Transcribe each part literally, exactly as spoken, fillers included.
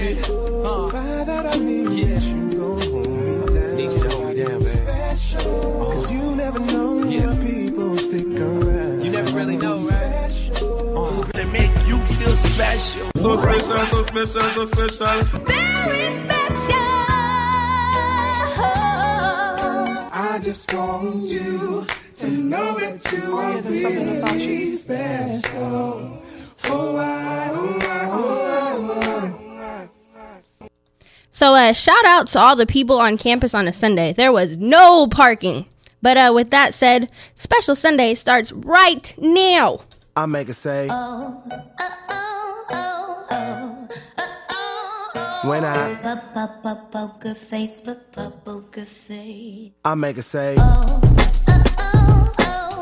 it. Uh, By that I mean yeah. that you gon' hold me down. Need you to hold me down, man. Cause you never know yeah. when people stick around. You never really know, right? Uh, they make you feel special. So special, so special, so special. Very special. I just want you to know that you are yeah, there's something about you special. Oh, I, oh, I, oh, I, oh, I. So uh, shout out to all the people on campus on a Sunday. There was no parking. But uh, with that said, Special Sunday starts right now. I make it say, Oh, oh, oh, oh, oh, oh, oh. When I Poker face, poker face. I make it say, Oh, oh, oh, oh,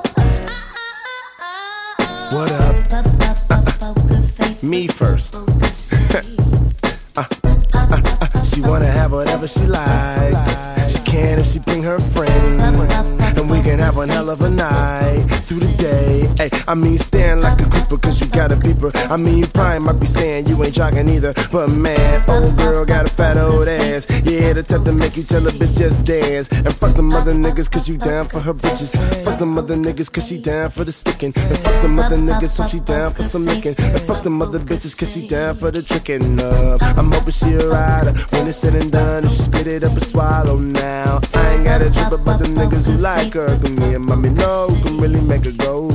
oh. What up? Poker face. Me first. uh, uh, uh, she wanna have whatever she like. She can if she bring her friend, and we can have one hell of a night through the day. Hey, I mean you staring like a creeper cause you got a beeper. I mean you probably might be saying you ain't jogging either, but man, old girl got a fat old ass. Yeah, the type to make you tell a bitch just dance. And fuck them other niggas cause you down for her bitches. Fuck them other niggas cause she down for the sticking. And fuck them other niggas so she down for some licking. And fuck them other bitches cause she down for the tricking up. I'm hoping she a rider when it's said and done. If she spit it up and swallow now. I ain't got a trip about them niggas who like her. Cause me and mommy know who can really make her go.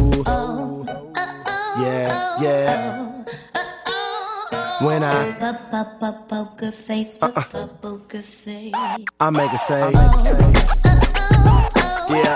Yeah, yeah. When I Poker face, poker face. I make it say, yeah.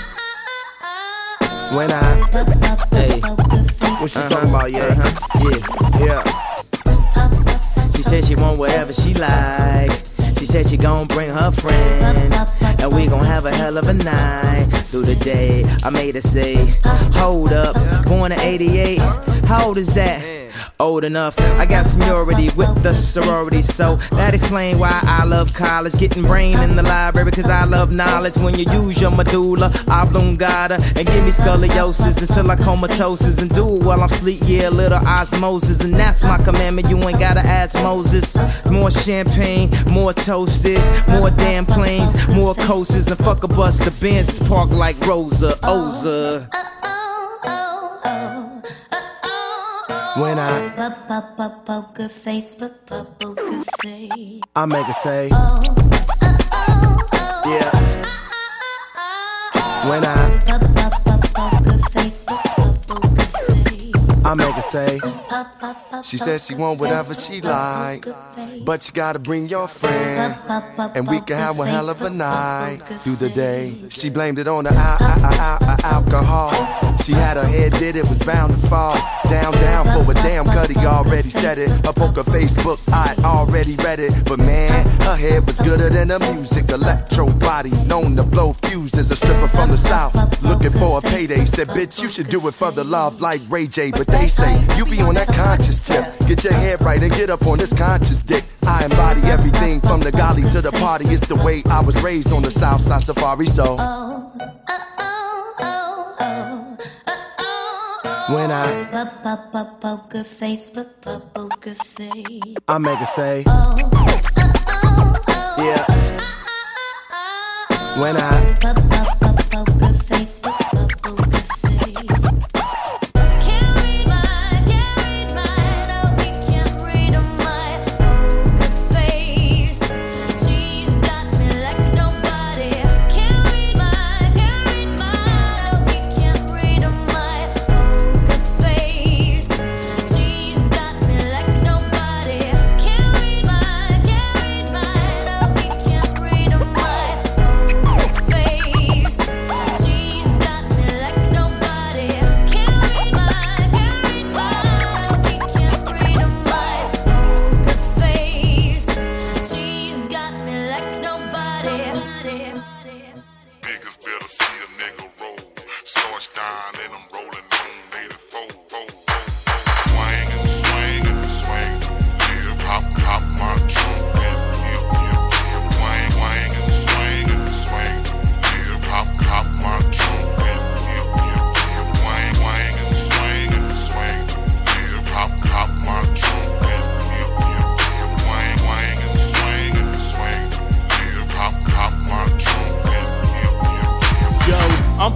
When I, hey, what she talking about, yeah, uh-huh. yeah, yeah. She said she want whatever she like. She said she gon' bring her friend, and we gon' have a hell of a night through the day. I made her say, hold up, born in eighty-eight, how old is that? Old enough, I got seniority with the sorority, so that explain why I love college. Getting brain in the library, cause I love knowledge. When you use your medulla oblongata and give me scoliosis until I comatosis, and do it while I'm sleep, yeah, little osmosis. And that's my commandment, you ain't gotta ask Moses. More champagne, more toasters, more damn planes, more coasters, and fuck a bus, the Benz park like Rosa, Oza. When I Poker face, poker face. I make it say, yeah. When I Poker face, poker face. I make it say, she said she want whatever she like, but you gotta bring your friend, and we can have one hell of a night through the day. She blamed it on the al- al- al- al- alcohol. She had her head did it was bound to fall. Down, down for a damn Cuddy already said it. Her poker Facebook, I already read it. But man, her head was gooder than the music. Electro body, known to blow fuses. A stripper from the south, looking for a payday. Said, bitch, you should do it for the love like Ray J. But they say, you be on that conscious tip. Get your head right and get up on this conscious dick. I embody everything from the golly to the party. It's the way I was raised on the south side safari, so when I Poker face, poker face. I make it say, yeah. When I Poker face, poker face. Can't read mine, can't read mine. Oh, we can't read my poker face. She's got me like nobody. Can't read mine, can't read mine. Oh, we can't read my poker face. She's got me like nobody. Can't read mine, can't read mine. Oh, we can't read my poker face.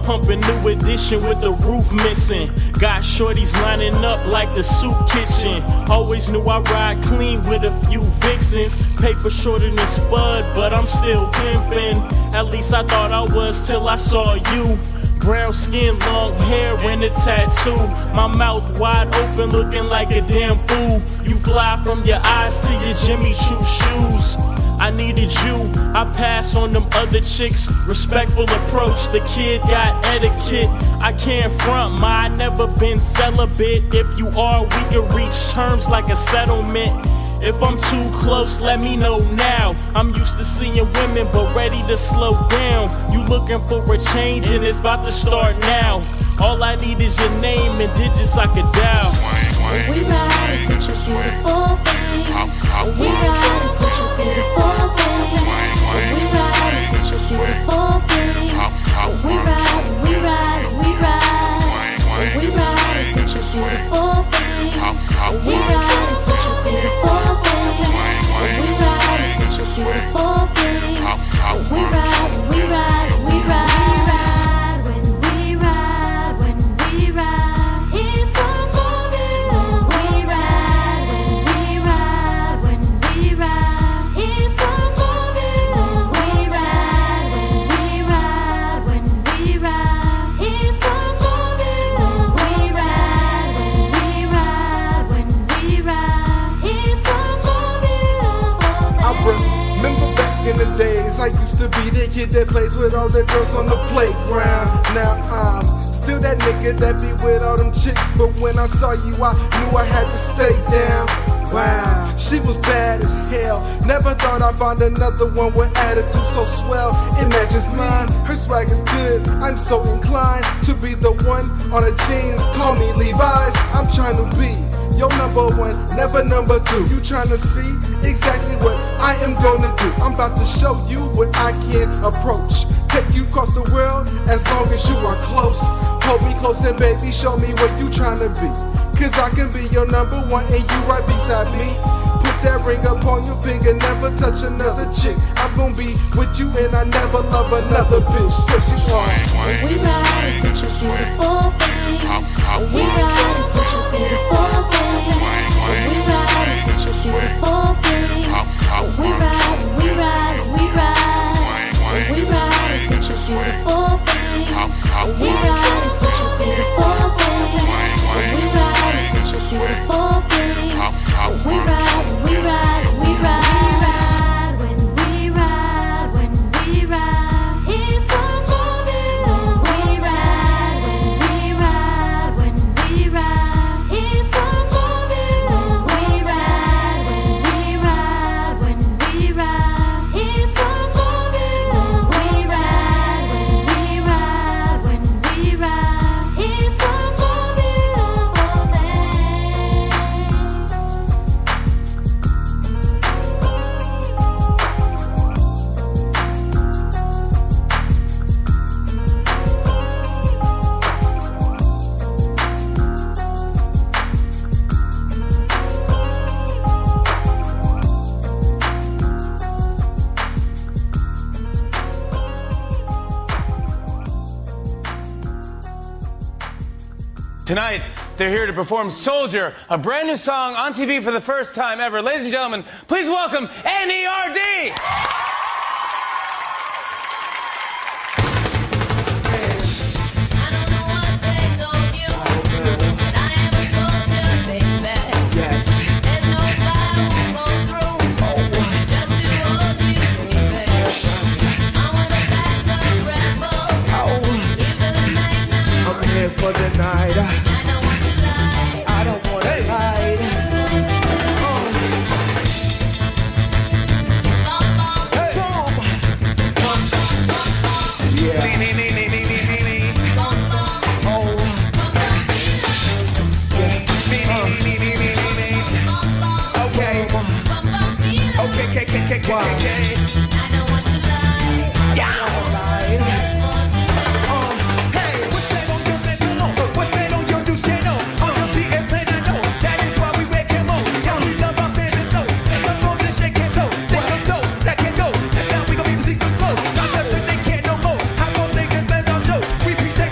pumping new edition with the roof missing. Got shorties lining up like the soup kitchen. Always knew I ride clean with a few vixens. Paper shorter than Spud, but I'm still pimping. At least I thought I was till I saw you. Brown skin, long hair, and a tattoo. My mouth wide open, looking like a damn fool. You fly from your eyes to your Jimmy Choo shoes. I needed you, I pass on them other chicks. Respectful approach, the kid got etiquette. I can't front, my I never been celibate. If you are, we can reach terms like a settlement. If I'm too close, let me know now. I'm used to seeing women, but ready to slow down. You looking for a change, and it's about to start now. All I need is your name and digits I could dial. We ride is such a beautiful thing. We ride is such a beautiful thing. We ride is such a beautiful thing. We ride, we ride, we ride. We ride is such a beautiful thing. We ride is such a beautiful thing. We ride is such a beautiful thing. We ride, we ride, we ride. When we ride, when we ride, it's such a beautiful. We ride, when we ride, when we ride, it's such a beautiful. We ride, when we ride, when we ride, it's such a beautiful. We ride, when we ride, when we ride, it's such a beautiful. I remember back in the days, I used to be the kid that plays with all the girls on the playground. Now I'm still that nigga that be with all them chicks, but when I saw you, I knew I had to stay down. Wow, she was bad as hell. Never thought I'd find another one with attitude so swell. It matches mine, her swag is good. I'm so inclined to be the one on the jeans. Call me Levi's, I'm trying to be your number one, never number two. You tryna see exactly what I am gonna do. I'm about to show you what I can approach. Take you across the world as long as you are close. Hold me close and baby, show me what you tryna be. Cause I can be your number one and you right beside me. Put that ring up on your finger, never touch another chick. I'm gonna be with you and I never love another bitch. Cause you are. We ride is such a beautiful thing. We ride is such a beautiful thing. We ride is such a beautiful thing. We ride, we ride, we ride. We ride is such a beautiful thing. We ride is such a beautiful thing. We ride is such a beautiful thing. We ride, we ride, we ride. When we ride, when we ride, it's such a beautiful. We ride, when we ride, when we ride, it's such a beautiful. We ride, when we ride, when we ride, it's such a beautiful. We ride, when we ride, when we ride, it's such a beautiful thing. Tonight, they're here to perform Soldier, a brand new song on T V for the first time ever. Ladies and gentlemen, please welcome N E R D! For the night, I don't want to lie. I don't want to hide. Hey. Yeah. Me, me, me, me, me, me, me. Oh. Yeah. Me, me, me, me, me, me, me. Okay. Okay, okay, okay, okay, okay. I don't want to lie. Yeah. I don't want to lie. We present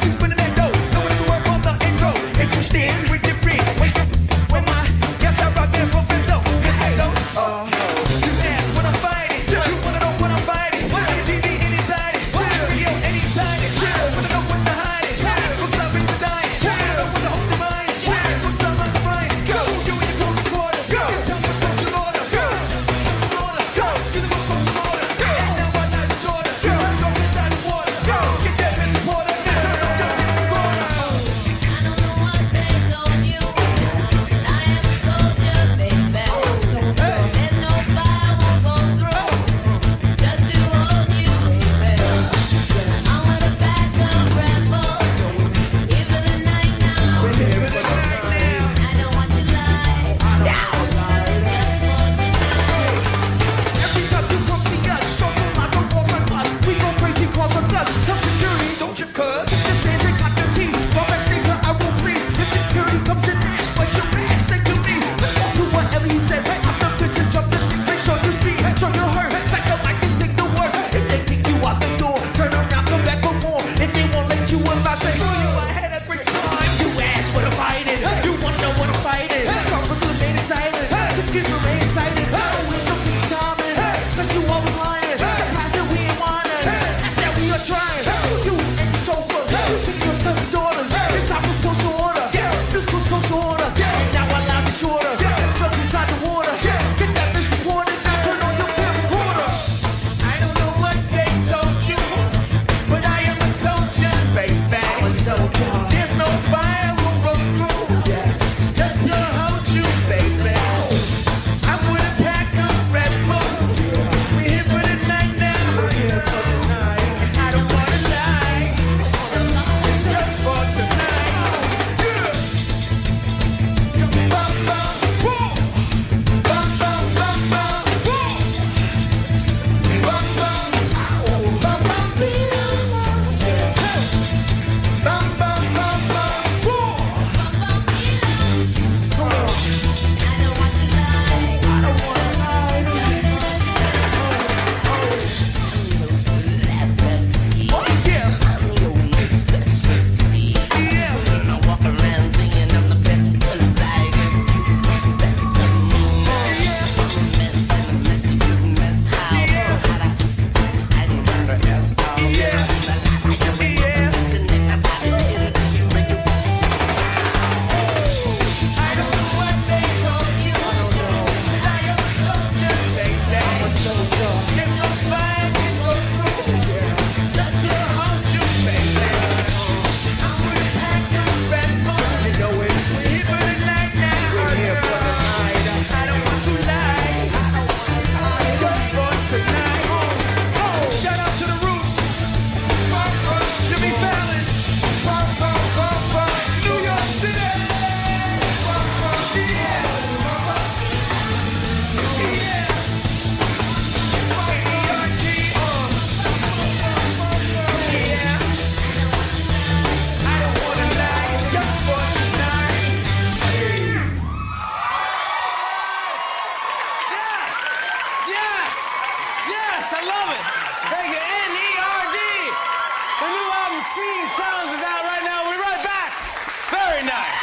Yes, I love it. Thank you, N E R D. The new album, Seeing Sounds, is out right now. We'll be right back. Very nice.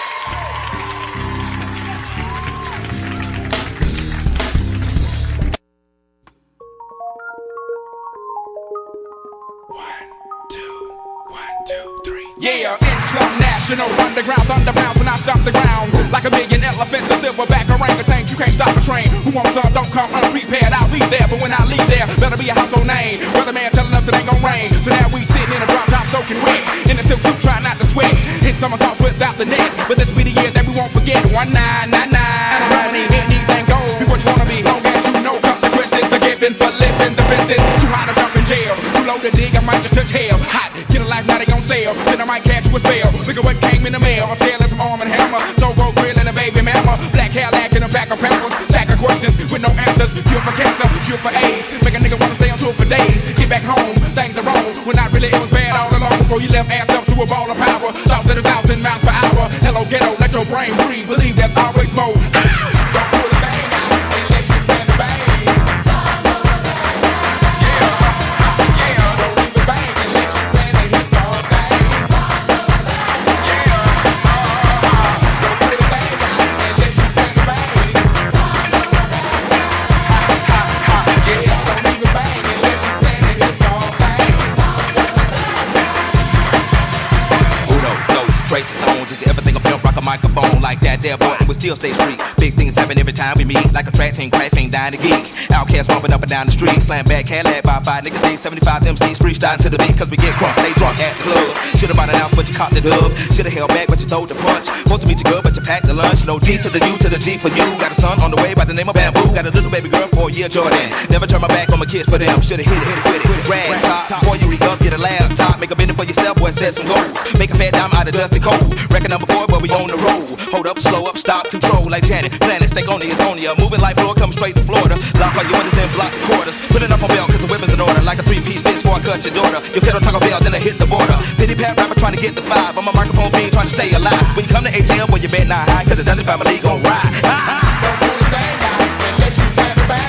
Yeah, Islam National Underground Thunder bounce when I stop the ground. Like a million elephants, a silverback orangutan. You can't stop a train. Who wants some? Don't come unprepared. I'll be there, but when I leave there, better be a household name. Weatherman telling us it ain't gon' rain. So now we sitting in a drop top soaking wet. In a silk suit, trying not to sweat. Hit somersaults without the net. But this be the year that we won't forget. One nine nine nine. And I don't need anything gold. Be what you wanna be, long as you know consequences are given for living the fences. Too high to jump in jail. Too low to dig, I might just touch hell. Hot, get a life, now they on sale. Then I might catch you a spell. Look at what came in the mail. I'm scaling some arm and hammer. So roll grill and a baby mama. Black hair lack in the back of pampers. Stack of questions with no answers. Cure for cancer, cure for AIDS. Make a nigga wanna stay on tour for days. Get back home, things are wrong. When not really, it was bad all along. Before you left ass up to a ball of power. Thoughts at a thousand miles per hour. Hello ghetto, let your brain breathe. Believe there's always more. Don't pull the bang out unless you plan to bang. Traces on, did you ever think of pimp rock a microphone like that there boy and we still stay street? Big things happen every time we meet, like a track team crash ain't dying to geek. Outcast bumping up and down the street, slam back Cadillac by five niggas, D seventy-five M Cs freestyling to the beat cause we get crunk, stay drunk at the club. Should've bought an ounce but you caught the dub, should've held back but you throwed the punch. Supposed to meet you good but you packed the lunch, no D to the U to the G for you. Got a son on the way by the name of Bamboo, got a little baby girl for a year Jordan. Never turn my back on my kids for them, should've hit it, hit it with it. Rag top, before you re-up, get a laptop, make a bending for yourself, boy, set some goals. Make a fat dime out of dusty cold. Record number four, but we on the road. Hold up, slow up, stop, control like Janet. Planet, stay on it's on ya. Moving like floor, come straight to Florida. Lock all your windows, then block the quarters. Put it up on belt, cause the weapon's in order. Like a three-piece fits before I cut your daughter. Your kettle Taco Bell, then I hit the border. Pity pat rapper trying to get the five. I'm a microphone fiend trying to stay alive. When you come to A T L, well, you bet not high, cause the Dungeon family gon' ride. Don't pull the bang out unless you plan to bang.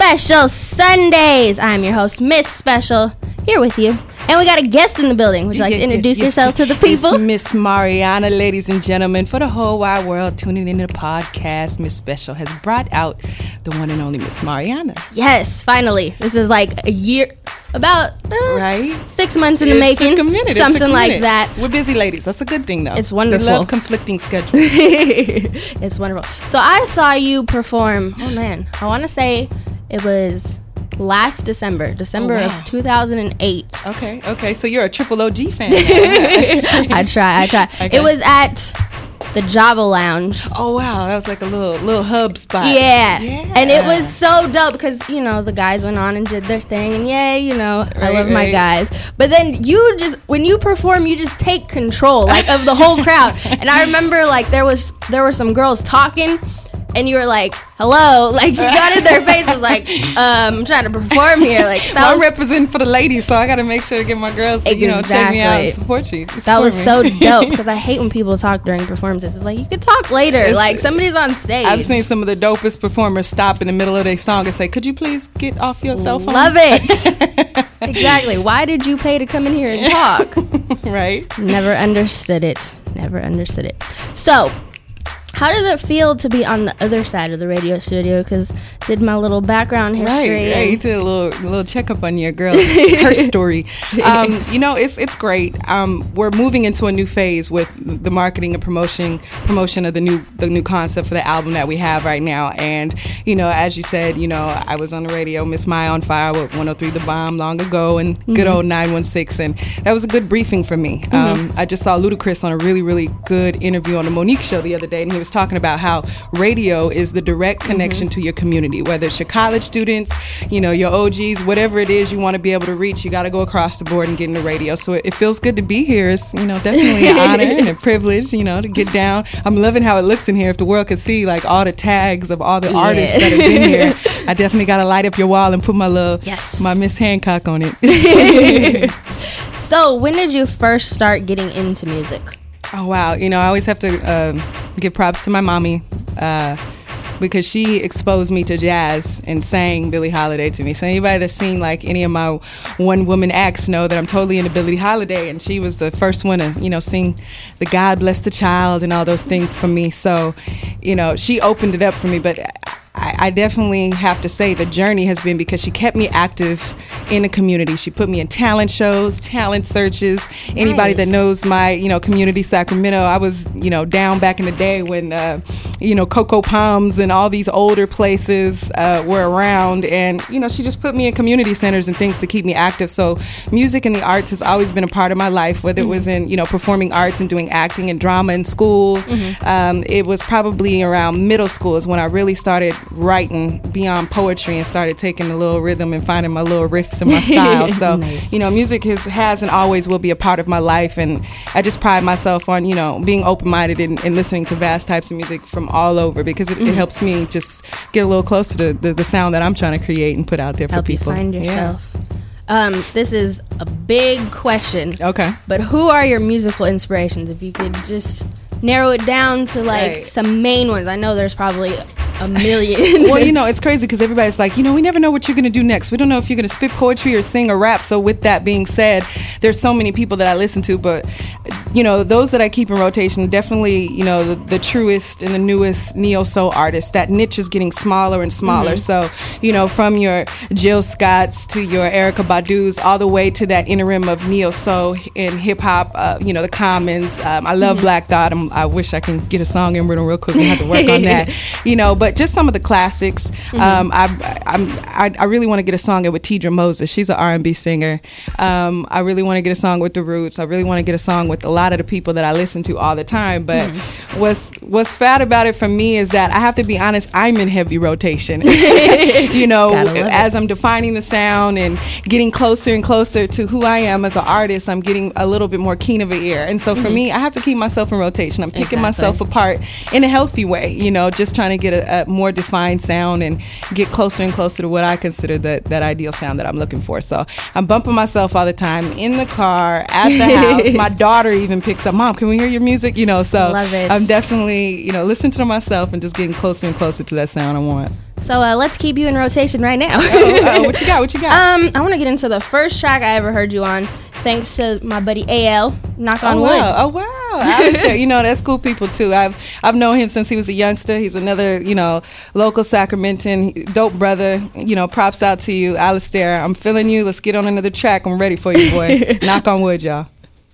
Special Sundays. I'm your host, Miss Special, here with you. And we got a guest in the building. Would you like to introduce yourself to the people? It's Miss Mariana, ladies and gentlemen. For the whole wide world tuning into the podcast, Miss Special has brought out the one and only Miss Mariana. Yes, finally. This is like a year, about uh, right? six months in it the making. Took a minute. Something it took a like minute. that. We're busy ladies. That's a good thing, though. It's wonderful. We love conflicting schedules. It's wonderful. So I saw you perform, oh man, I want to say it was last December, December oh, wow. of two thousand eight. Okay, okay. So you're a triple O G fan. I try, I try. Okay. It was at the Java Lounge. Oh wow, that was like a little little hub spot. Yeah. yeah. And it was so dope because, you know, the guys went on and did their thing and yay, you know, right, I love right. my guys. But then you just, when you perform, you just take control, like, of the whole crowd. And I remember, like, there was there were some girls talking and you were like, hello, like, you got in their face. I was like, um, I'm trying to perform here. Like, that well, was, I'm representing for the ladies, so I got to make sure to get my girls to, you know, check me out and support you. Support that was me. so dope because I hate when people talk during performances. It's like, you could talk later. It's, like, somebody's on stage. I've seen some of the dopest performers stop in the middle of their song and say, could you please get off your cell phone? Love it. Exactly. Why did you pay to come in here and talk? Right. Never understood it. Never understood it. So, how does it feel to be on the other side of the radio studio? Because did my little background history. Right, right. You did a little little checkup on your girl, her story. Um, you know, it's it's great. Um, we're moving into a new phase with the marketing and promotion promotion of the new the new concept for the album that we have right now. And you know, as you said, you know, I was on the radio, Miss Maya on Fire with one oh three The Bomb long ago, and mm-hmm. good old nine one six, and that was a good briefing for me. Mm-hmm. Um, I just saw Ludacris on a really really good interview on the Monique Show the other day, and he was talking about how radio is the direct connection mm-hmm. to your community, whether it's your college students, you know, your O Gs, whatever it is you want to be able to reach, you got to go across the board and get in the radio. So it, it feels good to be here. It's, you know, definitely an honor and a privilege, you know, to get down. I'm loving how it looks in here. If the world could see like all the tags of all the yeah. artists that have been here, I definitely got to light up your wall and put my little, yes. my Miss Hancock on it. So when did you first start getting into music? Oh, wow. You know, I always have to uh, give props to my mommy uh, because she exposed me to jazz and sang Billie Holiday to me. So anybody that's seen like any of my one-woman acts know that I'm totally into Billie Holiday, and she was the first one to, you know, sing the God Bless the Child and all those things for me. So, you know, she opened it up for me, but I, I definitely have to say the journey has been because she kept me active in the community. She put me in talent shows, talent searches. Nice. Anybody that knows my, you know, community Sacramento, I was, you know, down back in the day when, uh, you know, Cocoa Palms and all these older places uh, were around. And, you know, she just put me in community centers and things to keep me active. So music and the arts has always been a part of my life, whether mm-hmm. it was in, you know, performing arts and doing acting and drama in school. Mm-hmm. Um, it was probably around middle school is when I really started writing beyond poetry and started taking a little rhythm and finding my little riffs in my style. So, nice. You know, music has, has and always will be a part of my life, and I just pride myself on, you know, being open-minded and, and listening to vast types of music from all over because it, mm-hmm. it helps me just get a little closer to the, the sound that I'm trying to create and put out there for Help people. You find yourself. Yeah. Um, this is a big question. Okay. But who are your musical inspirations? If you could just narrow it down to like right. some main ones. I know there's probably a million. Well, you know, it's crazy because everybody's like, you know, we never know what you're going to do next. We don't know if you're going to spit poetry or sing or rap. So with that being said, there's so many people that I listen to, but you know, those that I keep in rotation, definitely, you know, the, the truest and the newest neo-soul artists. That niche is getting smaller and smaller. Mm-hmm. So, you know, from your Jill Scotts to your Erykah Badu's, all the way to that interim of neo-soul and hip-hop, uh, you know, the Commons. Um, I love mm-hmm. Black Thought. I'm, I wish I can get a song in rhythm real quick. We have to work on that, you know, but just some of the classics. Mm-hmm. Um, I, I'm, I, I really want to get a song in with Tidra Moses. She's an R and B singer. Um, I really want to get a song with The Roots. I really want to get a song with a lot of the people that I listen to all the time. But mm-hmm. what's what's fat about it for me is that I have to be honest, I'm in heavy rotation. You know, as I'm defining the sound and getting closer and closer to who I am as an artist, I'm getting a little bit more keen of an ear. And so for mm-hmm. me, I have to keep myself in rotation. I'm picking exactly. myself apart in a healthy way, you know, just trying to get a, a more defined sound and get closer and closer to what I consider the, that ideal sound that I'm looking for. So I'm bumping myself all the time in the car, at the house. My daughter even picks up, Mom, can we hear your music? You know, so Love it. I'm definitely, you know, listening to myself and just getting closer and closer to that sound I want. So uh, let's keep you in rotation right now. oh, oh, what you got? What you got? Um, I want to get into the first track I ever heard you on, thanks to my buddy A L. Knock on oh, wood. Wow. Oh wow! Alistair, you know that's cool people too. I've I've known him since he was a youngster. He's another you know local Sacramentan, dope brother. You know, props out to you, Alistair. I'm feeling you. Let's get on another track. I'm ready for you, boy. Knock on wood, y'all.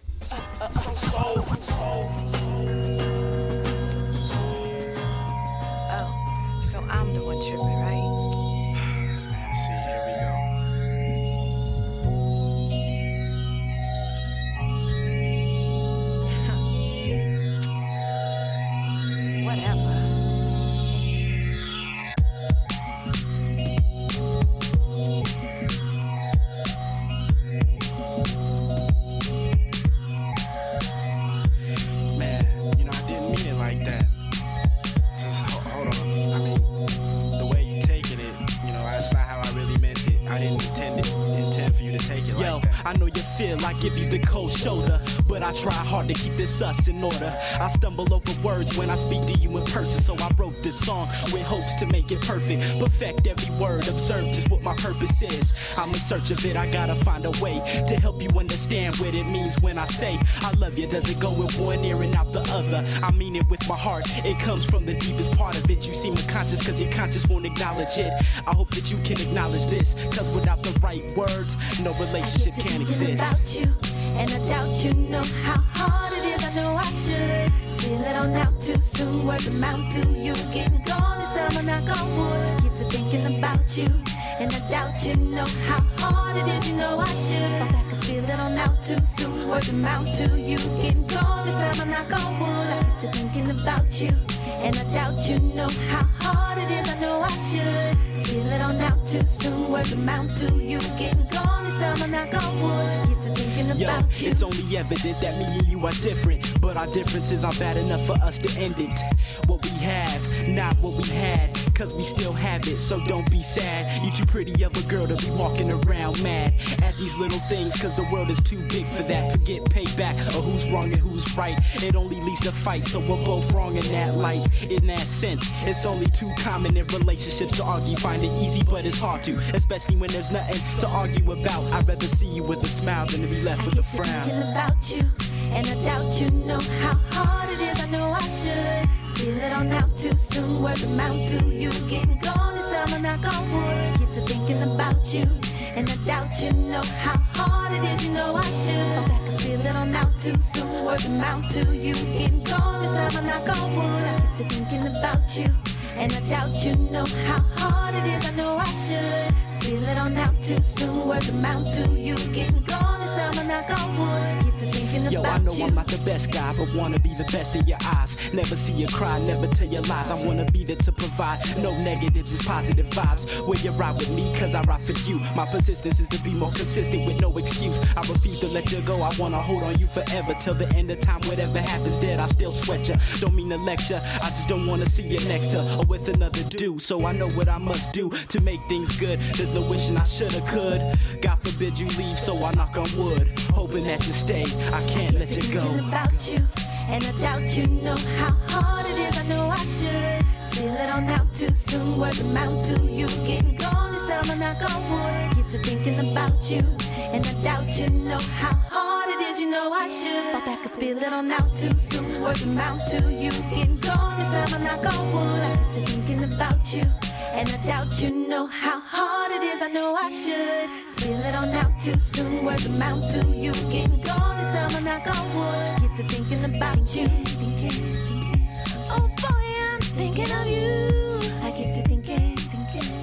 To keep this us in order. I stumble over words when I speak to you in person, so I wrote this song with hopes to make it perfect. Perfect every word, observe just what my purpose is. I'm in search of it, I gotta find a way to help you understand what it means when I say I love you. Does it go in one ear and out the other? I mean it with my heart, it comes from the deepest part of it. You seem unconscious cause your conscience won't acknowledge it. I hope that you can acknowledge this, cause without the right words, no relationship can exist. About you, and I doubt you know how hard it is. I know I should seal it on out too soon. Words amount to you getting gone. This time I'm not gonna would get to thinking about you, and I doubt you know how hard it is. You know I should thought I could seal it on out too soon. Words amount to you getting gone. This time I'm not gonna would I get to thinking about you, and I doubt you know how hard it is. I know I should seal it on out too soon. Words amount to you getting gone. This time I'm not gonna would get to thinking Yo, about you. it's only evident that me and you are different, but our differences are bad enough for us to end it. What we have, not what we had, cause we still have it, so don't be sad. You too pretty of a girl to be walking around mad at these little things, cause the world is too big for that. Forget payback or who's wrong and who's right. It only leads to fight, so we're both wrong in that light. In that sense, it's only too common in relationships to argue. Find it easy, but it's hard to, especially when there's nothing to argue about. I'd rather see you with a smile than to be left with a frown. Thinking about you, and I doubt you know how hard it is. I know I should seal it on out too soon. Words amount to you getting gone. This time I'm not gonna would get to thinking about you, and I doubt you know how hard it is. You know I should thought I could seal it on out too soon. Words amount to you getting gone. This time I'm not gonna would I get to thinking about you, and I doubt you know how hard it is. I know I should seal it on out too soon. Words amount to you getting gone. This time I'm not gonna would get to thinking Yo, about I know you. I'm not the best guy, but wanna be the best in your eyes. Never see you cry, never tell you lies. I wanna be there to provide no negatives, it's positive vibes. Will you ride with me? Cause I ride for you. My persistence is to be more consistent with no excuse. I refuse to let you go, I wanna hold on you forever. Till the end of time, whatever happens dead, I still sweat you. Don't mean to lecture, I just don't wanna see you next to or with another dude. So I know what I must do to make things good. There's no wishing I shoulda could. God forbid you leave, so I knock on wood, hoping that you stay. I can't let you go. Thinking about you, and I doubt you know how hard it is. I know I should seal it on out too soon. Words amount to you getting gone. This time I'm not gonna would get to thinking about you, and I doubt you know how hard it is. You know I should thought I could spill it on out too soon. Words amount to you getting gone. This time I'm not gonna would I get to thinking about you, and I doubt you know how hard it is. I know I should seal it on out too soon. Words amount to you getting gone. This time I'm not gonna would get to thinking about you. Thinking, thinking. Oh boy, I'm thinking of you. I get to thinking, thinking.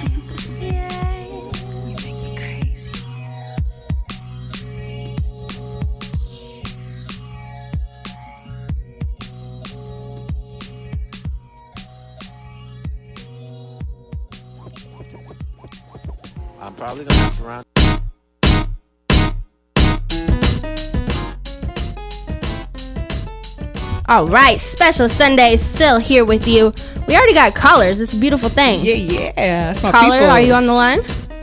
Yeah, you make me crazy. I'm probably gonna have to run. All right, Special Sunday still here with you. We already got callers. It's a beautiful thing. Yeah, yeah. That's my Caller, peoples. are you on the line?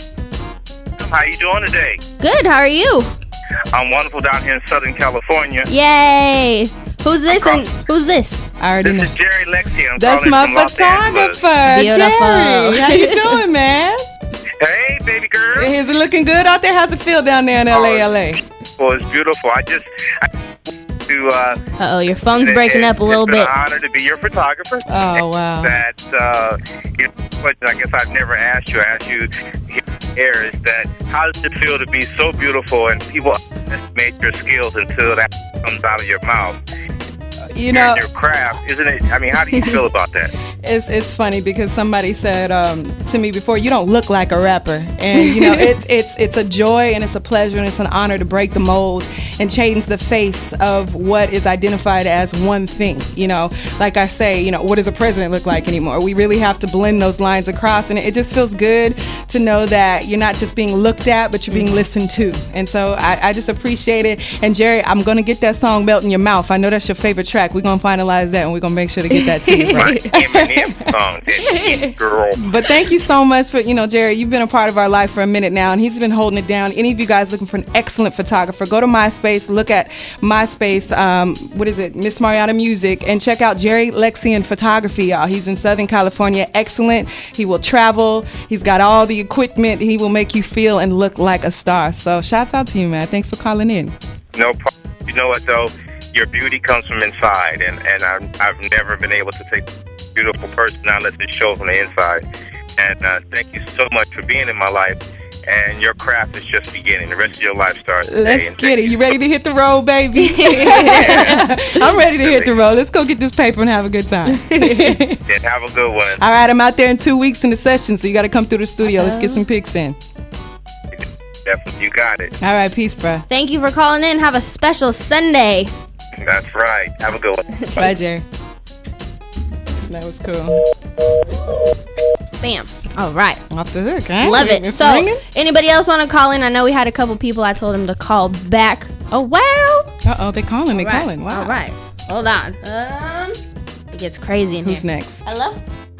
How you doing today? Good. How are you? I'm wonderful down here in Southern California. Yay! Who's this and who's this? I already This know. is Jerry Lexi. I'm That's calling my from Los Angeles. photographer, Beautiful. Jerry. How you doing, man? Hey, baby girl. Is it looking good out there? How's it feel down there in L A, L A? Well, it's beautiful. I just I, to uh, Uh oh, your phone's it- breaking it- up a little it's been bit. an honor to be your photographer. Oh, wow. That uh, you know, question I guess I've never asked you. I asked you here is that how does it feel to be so beautiful and people underestimate your skills until that comes out of your mouth? You know, your craft, isn't it? I mean, how do you feel about that? It's it's funny because somebody said um, to me before, you don't look like a rapper, and you know it's it's it's a joy and it's a pleasure and it's an honor to break the mold and change the face of what is identified as one thing. You know, like I say, you know, what does a president look like anymore? We really have to blend those lines across, and it just feels good to know that you're not just being looked at, but you're being listened to. And so I, I just appreciate it. And Jerry, I'm gonna get that song "Melt in Your Mouth." I know that's your favorite track. We're gonna finalize that and we're gonna make sure to get that to you. Right? Eminem song, that girl. But thank you so much for, you know, Jerry, you've been a part of our life for a minute now, and he's been holding it down. Any of you guys looking for an excellent photographer, go to MySpace, look at MySpace, um, what is it, Miss Mariana Music, and check out Jerry Lexian Photography, y'all. He's in Southern California, excellent. He will travel. He's got all the equipment. He will make you feel and look like a star. So shouts out to you, man. Thanks for calling in. No problem. You know what, though? Your beauty comes from inside, and, and I've, I've never been able to take a beautiful person unless it shows from the inside. And uh, thank you so much for being in my life, and your craft is just beginning. The rest of your life starts today. Let's And get it. You ready to hit the road, baby? I'm ready to hit the road. Let's go get this paper and have a good time. yeah, have a good one. All right, I'm out there in two weeks in the session, so you got to come through the studio. Let's get some pics in. Definitely, you got it. All right, peace, bro. Thank you for calling in. Have a special Sunday. That's right. Have a good one. Bye, Jerry. That was cool. Bam. All right. Off the hook, huh? Love it. It's So, ringing? anybody else want to call in? I know we had a couple people. I told them to call back. Oh, wow. Uh-oh, they calling. They All right. calling. Wow. All right. Hold on. Um, it gets crazy in Who's here. next? Hello?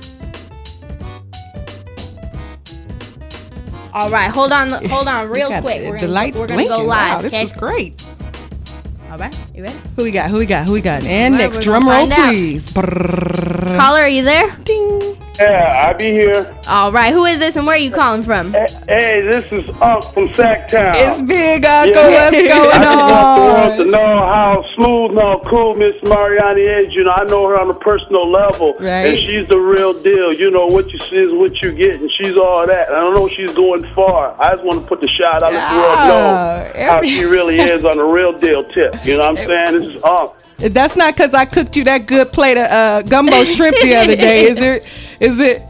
All right. Hold on. Hold on real got quick. the- We're the gonna, lights we're gonna go blinking. live. Wow, this okay? is great. All right. You ready? Who we got? Who we got? Who we got? And All right, next, we're drum gonna roll, find out. please. Brrrr. Caller, are you there? Ding. Yeah, I be here. All right. Who is this and where are you calling from? Hey, this is Unc from Sacktown. It's Big Uncle. Yeah. What's going I just want the world on? to know how smooth and how cool Miss Mariani is. You know, I know her on a personal level, Right. and she's the real deal. You know, what you see is what you get, and she's all that. And I don't know she's going far. I just want to put the shot out, let the world know how she really is on a real deal tip. You know what I'm saying? This is Unc. That's not because I cooked you that good plate of uh, gumbo shrimp the other day, is it? Is it?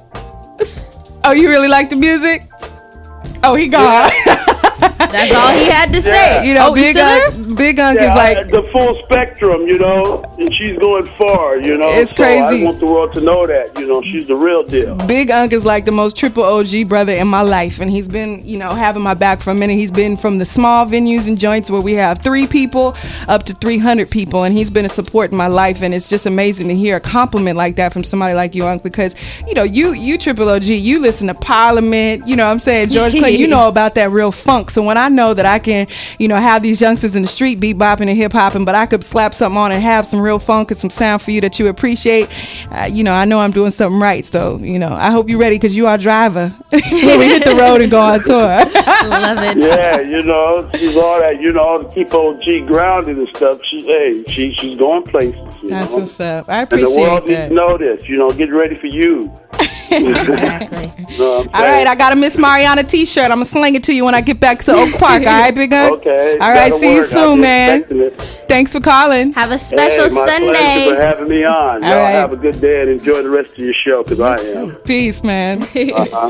Oh, you really like the music? Oh, he gone. That's all he had to say. You know, oh, you Big still there? Unc, Big Unc Yeah, is like, I- the full spectrum, you know, and she's going far, you know. It's so I crazy. want the world to know that, you know, she's the real deal. Big Unc is like the most triple O G brother in my life, and he's been, you know, having my back for a minute. He's been from the small venues and joints where we have three people up to three hundred people, and he's been a support in my life, and it's just amazing to hear a compliment like that from somebody like you, Unc, because, you know, you you triple O G, you listen to Parliament, you know what I'm saying, George Clinton, you know about that real funk. So when I know that I can, you know, have these youngsters in the street beat bopping and hip hopping, but I could slap something on and have some real funk and some sound for you that you appreciate, uh, you know, I know I'm doing something right. So, you know, I hope you're ready because you are a driver when we hit the road and go on tour. Love it. Yeah, you know, she's all that, you know, to keep O G grounded and stuff. She, hey, she, she's going places. You That's know? what's up. I And the appreciate world needs that. to know this, you know, get ready for you. Exactly. You know what I'm All right, I got a Miss Mariana t-shirt. I'm going to sling it to you when I get back to Oak Park. All right, Big Unc? Okay. All right, that'll see you work. I'll soon, be man. expecting it. Thanks for calling. Have a special hey, my Sunday. pleasure for having me on. Y'all right. have a good day and enjoy the rest of your show, because I am. Peace, man. Uh-huh.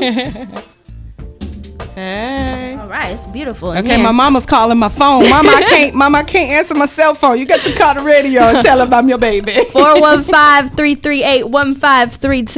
Hey. All right, it's beautiful. in Okay, here. my mama's calling my phone. Mama, I can't. Mama, I can't answer my cell phone. You got to call the radio and tell them I'm your baby. four one five, three three eight, one five three two.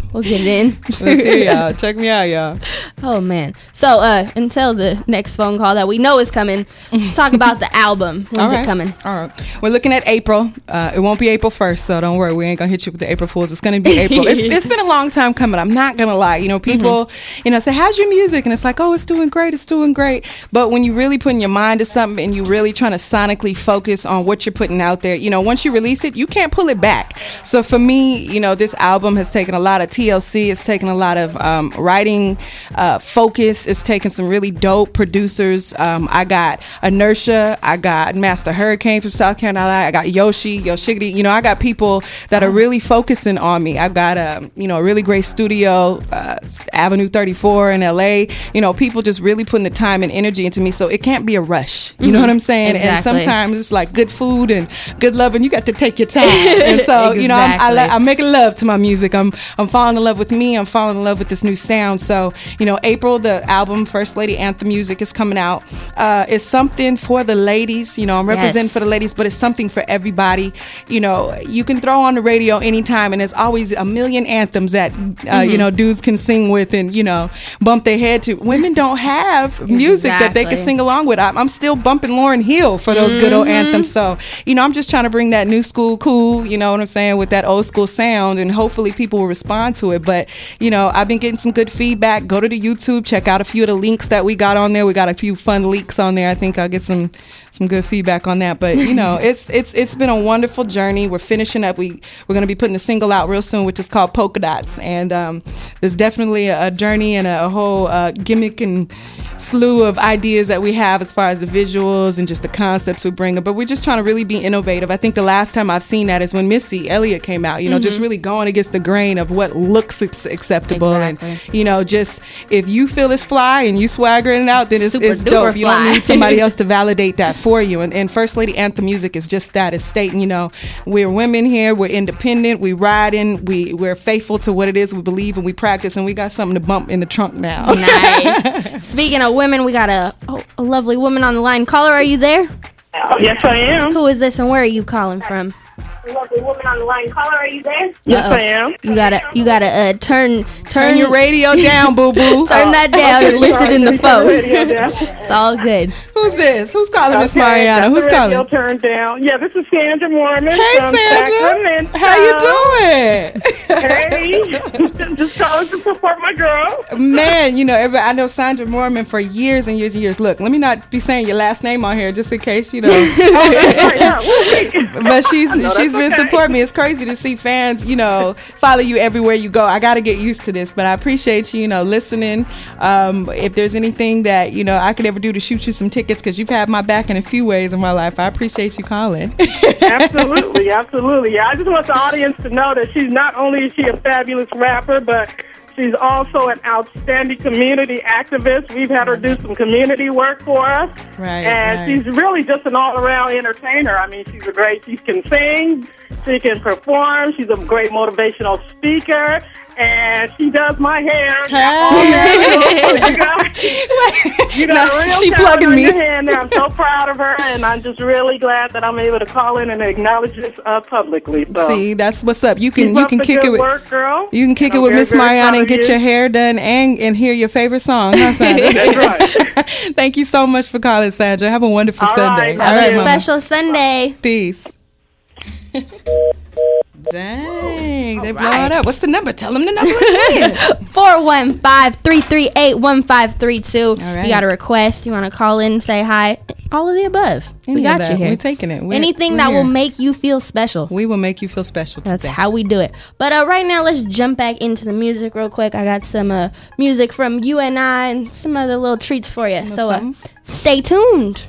We'll get it in. Let's hear y'all. Check me out, y'all. Oh, man. So, uh, until the next phone call that we know is coming, let's talk about the album. When's All right. it coming? All right. We're looking at April. Uh, it won't be April first, so don't worry. We ain't going to hit you with the April Fools. It's going to be April. it's, it's been a long time coming. I'm not going to lie. You know, people, mm-hmm. you know, say, how's your music? And it's like, oh, it's doing great. It's doing great. But when you really putting your mind to something and you really trying to sonically focus on what you're putting out there, you know, once you release it, you can't pull it back. So for me, you know, this album has taken a lot of T L C. It's taken a lot of um, writing uh, focus. It's taken some really dope producers. Um, I got Inertia. I got Master Hurricane from South Carolina. I got Yoshi, Yoshigiri. You know, I got people that are really focusing on me. I've got a, you know, a really great studio, uh, Avenue thirty-four in L A. You know, people just really putting the time and energy into me. So it can't be a rush. You mm-hmm. know what I'm saying? Exactly. And sometimes it's like good food and good love, and you got to take your time. And so, exactly. you know, I'm, I, I'm making love to my music. I'm I'm falling in love with me. I'm falling in love with this new sound. So, you know, April, the album First Lady Anthem Music is coming out. Uh, it's something for the ladies. You know, I'm representing yes. for the ladies, but it's something for everybody. You know, you can throw on the radio anytime, and there's always a million anthems that, uh, mm-hmm. you know, dudes can sing with and, you know, bump their head to. Women don't have music exactly. that they can sing along with. I'm, I'm still bumping Lauryn Hill for those mm-hmm. good old anthems. So, you know, I'm just trying to bring that new school cool, you know what I'm saying, with that old school sound, and hopefully people will respond to it. But, you know, I've been getting some good feedback. Go to the YouTube, check out a few of the links that we got on there. We got a few fun leaks on there. I think I'll get some some good feedback on that. But, you know, it's it's it's been a wonderful journey. We're finishing up. We, we're going to be putting the single out real soon, which is called Polka Dots. And um, there's definitely a, a journey and a, a whole uh, gimmick and slew of ideas that we have as far as the visuals and just the concepts we bring. But we're just trying to really be innovative. I think the last time I've seen that is when Missy Elliott came out, you know, mm-hmm. just really going against the grain of what looks acceptable. Exactly. And, you know, just if you feel it's fly and you swaggering it out, then it's, it's dope. You don't need somebody else to validate that for you. And, and First Lady Anthem Music is just that. It's stating, you know, we're women here, we're independent, we riding, we, we're faithful to what it is we believe, and we practice, and we got something to bump in the trunk now. Nice. Speaking of women, we got a, oh, a lovely woman on the line. Caller, are you there? Oh, yes, I am. Who is this and where are you calling from? Lovely woman on the line. Caller, are you there? Yes, Uh-oh. I am. You gotta, you gotta uh, turn, turn, turn your radio down, boo boo. Turn that down and listen in the phone. It's all good. Who's this? Who's calling, Miss okay, Mariana? Who's calling? Radio turned down. Yeah, this is Sandra Mormon. Hey, from Sandra. Sacramento. How you doing? Hey, just calling to support my girl. Man, you know, everybody, I know Sandra Mormon for years and years and years. Look, let me not be saying your last name on here, just in case, you know. Oh, that's right, yeah. But she's no, she's been okay. supporting me. It's crazy to see fans, you know, follow you everywhere you go. I got to get used to this, but I appreciate you, you know, listening. Um, if there's anything that, you know, I could ever do to shoot you some tickets, because you've had my back in a few ways in my life, I appreciate you calling. Absolutely, absolutely. Yeah, I just want the audience to know that she's not only is she a fabulous rapper, but she's also an outstanding community activist. We've had her do some community work for us. Right, and right. she's really just an all-around entertainer. I mean, she's a great, she can sing, she can perform, she's a great motivational speaker, and she does my hair. Hey. You got, you got no, a real she talent on me. your hand there. I'm so proud of her, and I'm just really glad that I'm able to call in and acknowledge this uh, publicly. So. See, that's what's up. You can Keep you up can the kick good it with work, girl. You can kick and it with very, Miss very Mariana and get you. your hair done and and hear your favorite song. Huh, Sandra? That's right. Thank you so much for calling, Sandra. Have a wonderful All Sunday. right, Have All a right, Mama. special Sunday. Peace. Dang, they All blow right. it up. What's the number? Tell them the number again. four one five, three three eight, one five three two. right. You got a request, you want to call in and say hi, all of the above. Any we got of you that. here. We're taking it. We're, Anything we're that here. will make you feel special. We will make you feel special today. That's how we do it. But uh, right now, let's jump back into the music real quick. I got some uh, music from you and I and some other little treats for you. So uh, stay tuned.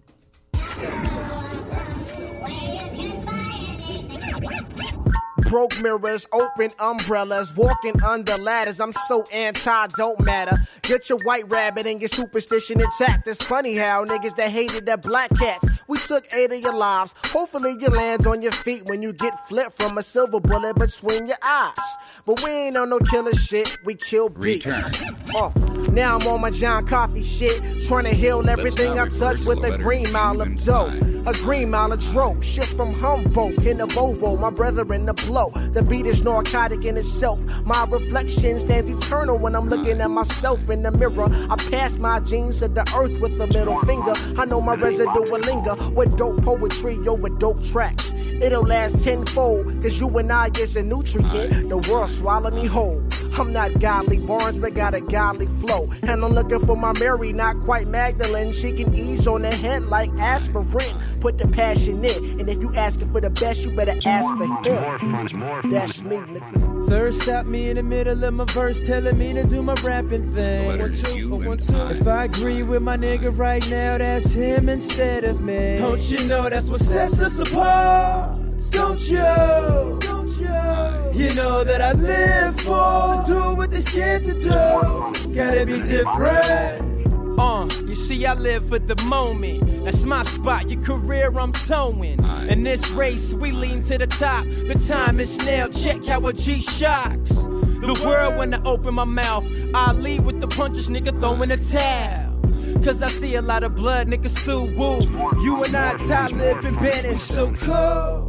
Broke mirrors, open umbrellas, walking under ladders. I'm so anti, don't matter. Get your white rabbit and your superstition intact. It's funny how niggas that hated that black cats, we took eight of your lives. Hopefully you land on your feet when you get flipped from a silver bullet between your eyes. But we ain't on no killer shit, we kill beats. Uh, Now I'm on my John Coffee shit, trying to heal everything I touch with a green mile of dough. A green mile of dro, shit from Humboldt in the Volvo, my brother in the blow. The beat is narcotic in itself. My reflection stands eternal when I'm looking at myself in the mirror. I pass my jeans to the earth with a middle finger. I know my residue will linger with dope poetry over dope tracks. It'll last tenfold, cause you and I is a nutrient. The world swallow me whole. I'm not godly Barnes, but got a godly flow. And I'm looking for my Mary, not quite Magdalene. She can ease on the head like aspirin. Put the passion in, and if you asking for the best, you better ask for him. That's me, nigga. Thirst stopped me in the middle of my verse, telling me to do my rapping thing. One, two, one, two. If I agree with my nigga right now, that's him instead of me. Don't you know that's what sets us apart? Don't you? Don't you? You know that I live for to do what they're scared to do. Gotta be different. Uh, you see, I live for the moment. That's my spot, your career I'm towing. In this race, we lean to the top. The time is now, check how a G shocks. The world when I open my mouth, I lead with the punches, nigga throwing a towel. Cause I see a lot of blood, nigga sue woo. You and I, Talib and Bennett, so cool.